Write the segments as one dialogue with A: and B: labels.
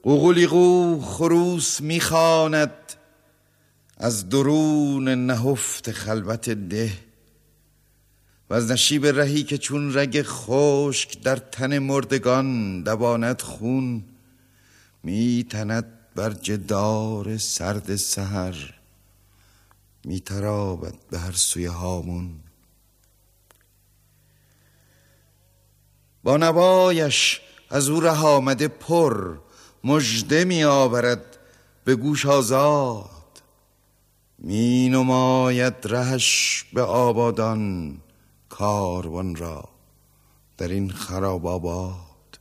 A: قوقلیقو خروس میخواند از درون نهفت خلوت ده، و از نشیب رهی که چون رگ خشک در تن مردگان دواند خون، میتند بر جدار سرد سحر، میترابد به هر سوی هامون. با نوایش از او ره آمده پر، مژده می آورد به گوش آزاد. می نماید رهش به آبادان کاروان را در این خراب آباد.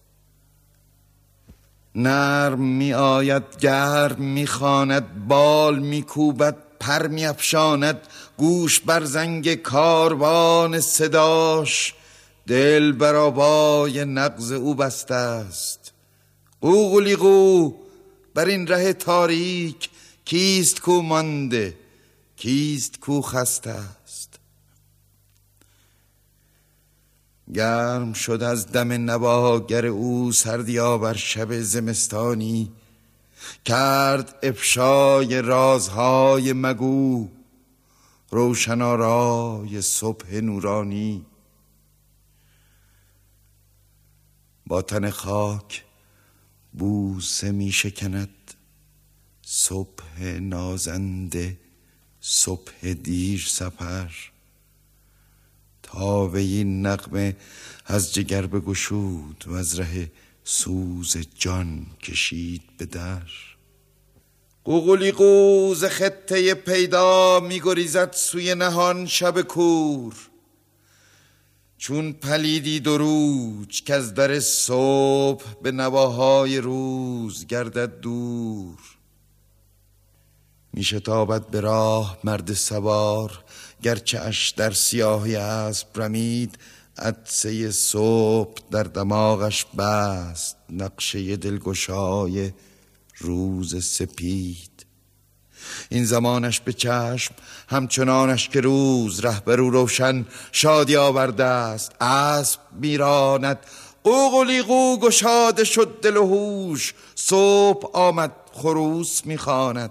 A: نرم می آید گرم می خواند، بال می کوبد پر می افشاند، گوش بر زنگ کاروان صداش، دل بر آوای نغز او بسته است. قوقلیقو بر این ره تاریک، کیست کو مانده کیست کو خسته است. گرم شد از دم نواگر او سردیا بر شب زمستانی، کرد افشای رازهای مگو روشنارای صبح نورانی. با تن خاک بوسه می شکند صبح نازنده، صبح دیر سپر. تاوهی نغمه از جگر بگشود و از ره سوز جان کشید به در. قوقلیقو ز خطه پیدا می گریزد سوی نهان شب کور، چون پلیدی دروج که از در صبح به نواهای روز گردد دور. می شتابد به راه مرد سوار، گرچه اش در سیاهی اسب رمید، عطسه صبح در دماغش بست نقشه دلگشای روز سپید. این زمانش به چشم همچنانش که روز رهبر او روشن شادی آورده است. اسب میراند، قوقلیقو گشاده شد دل و هوش، صبح آمد خروس میخواند.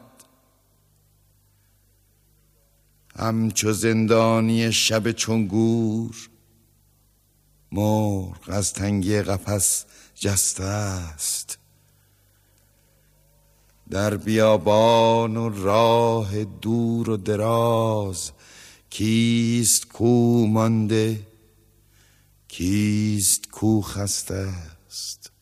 A: همچو زندانی شب چون گور، مرغ از تنگی قفس جسته است. در بیابان و راه دور و دراز، کیست کو مانده کیست کو خسته است.